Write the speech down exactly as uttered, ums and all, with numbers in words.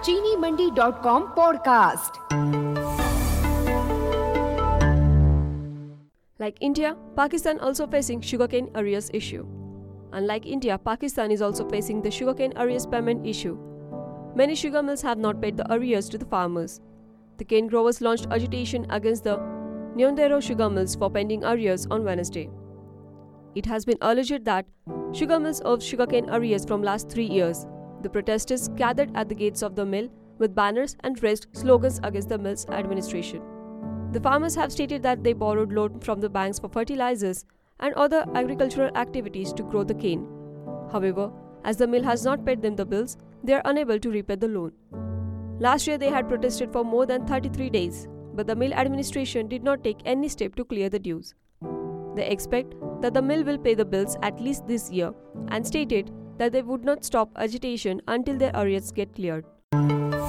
चीनी Mandi dot com podcast. Like India, Pakistan also facing sugarcane arrears issue. Unlike India, Pakistan is also facing the sugarcane arrears payment issue. Many sugar mills have not paid the arrears to the farmers. The cane growers launched agitation against the Nyondero sugar mills for pending arrears on Wednesday. It has been alleged that sugar mills owe sugarcane arrears from last three years. The protesters gathered at the gates of the mill with banners and raised slogans against the mill's administration. The farmers have stated that they borrowed loan from the banks for fertilizers and other agricultural activities to grow the cane. However, as the mill has not paid them the bills, they are unable to repay the loan. Last year they had protested for more than thirty-three days, but the mill administration did not take any step to clear the dues. They expect that the mill will pay the bills at least this year and stated that they would not stop agitation until their arrears get cleared.